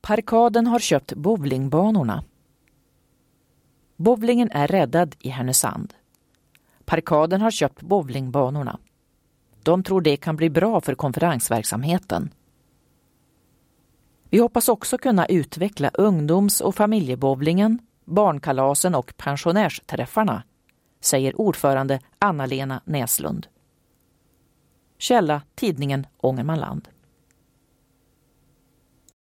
Parkaden har köpt bowlingbanorna. Bowlingen är räddad i Härnösand. Parkaden har köpt bowlingbanorna. De tror det kan bli bra för konferensverksamheten. Vi hoppas också kunna utveckla ungdoms- och familjebowlingen, barnkalasen och pensionärsträffarna, säger ordförande Anna-Lena Näslund. Källa: tidningen Ångermanland.